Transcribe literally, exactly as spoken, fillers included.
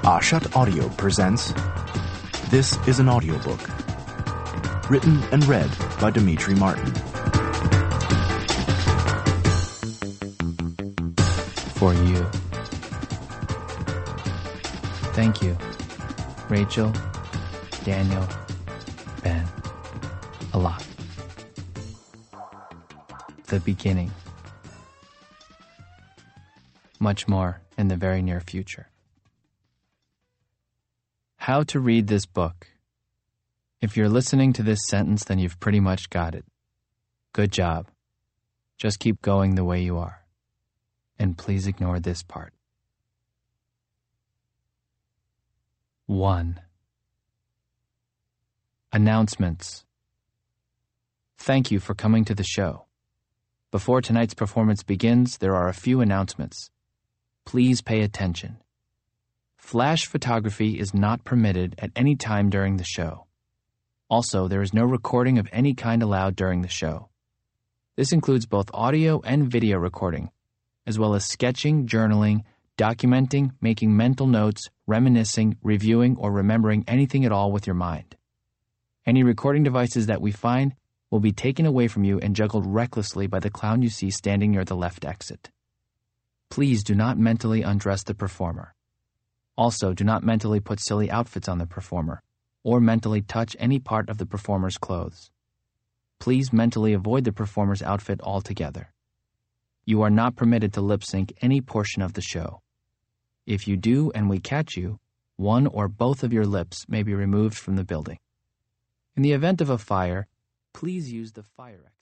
Ashat Audio presents This is an Audiobook. Written and read by Dimitri Martin. For you. Thank you, Rachel, Daniel, Ben, a lot. The beginning. Much more in the very near future. How to read this book. If you're listening to this sentence, then you've pretty much got it. Good job. Just keep going the way you are. And please ignore this part. One. Announcements. Thank you for coming to the show. Before tonight's performance begins, there are a few announcements. Please pay attention. Flash photography is not permitted at any time during the show. Also, there is no recording of any kind allowed during the show. This includes both audio and video recording, as well as sketching, journaling, documenting, making mental notes, reminiscing, reviewing, or remembering anything at all with your mind. Any recording devices that we find will be taken away from you and juggled recklessly by the clown you see standing near the left exit. Please do not mentally undress the performer. Also, do not mentally put silly outfits on the performer, or mentally touch any part of the performer's clothes. Please mentally avoid the performer's outfit altogether. You are not permitted to lip-sync any portion of the show. If you do and we catch you, one or both of your lips may be removed from the building. In the event of a fire, please use the fire exit.